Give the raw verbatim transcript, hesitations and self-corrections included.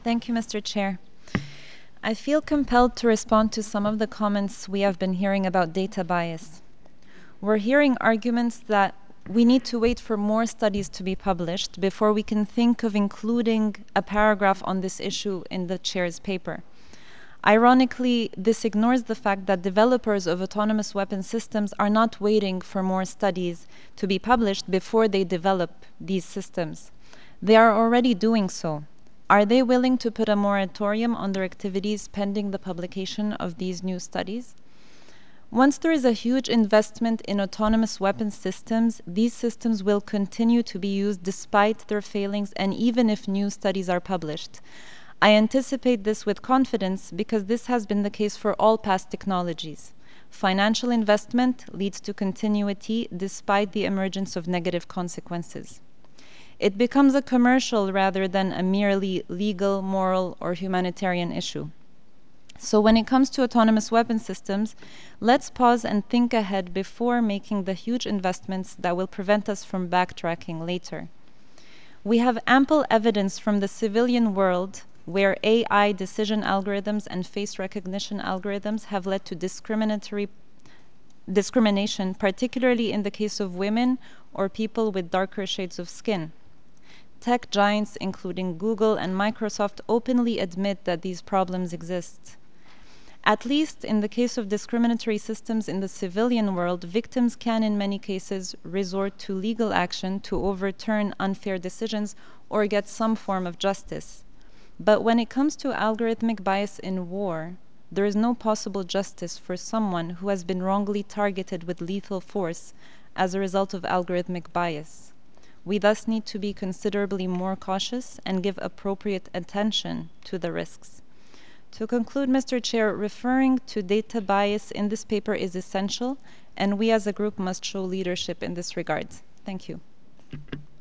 Thank you, Mister Chair. I feel compelled to respond to some of the comments we have been hearing about data bias. We're hearing arguments that we need to wait for more studies to be published before we can think of including a paragraph on this issue in the chair's paper. Ironically, this ignores the fact that developers of autonomous weapon systems are not waiting for more studies to be published before they develop these systems. They are already doing so. Are they willing to put a moratorium on their activities pending the publication of these new studies? Once there is a huge investment in autonomous weapon systems, these systems will continue to be used despite their failings and even if new studies are published. I anticipate this with confidence because this has been the case for all past technologies. Financial investment leads to continuity despite the emergence of negative consequences. It becomes a commercial rather than a merely legal, moral, or humanitarian issue. So when it comes to autonomous weapon systems, let's pause and think ahead before making the huge investments that will prevent us from backtracking later. We have ample evidence from the civilian world where A I decision algorithms and face recognition algorithms have led to discriminatory discrimination, particularly in the case of women or people with darker shades of skin. Tech giants, including Google and Microsoft, openly admit that these problems exist. At least in the case of discriminatory systems in the civilian world, victims can in many cases resort to legal action to overturn unfair decisions or get some form of justice. But when it comes to algorithmic bias in war, there is no possible justice for someone who has been wrongly targeted with lethal force as a result of algorithmic bias. We thus need to be considerably more cautious and give appropriate attention to the risks. To conclude, Mister Chair, referring to data bias in this paper is essential, and we as a group must show leadership in this regard. Thank you.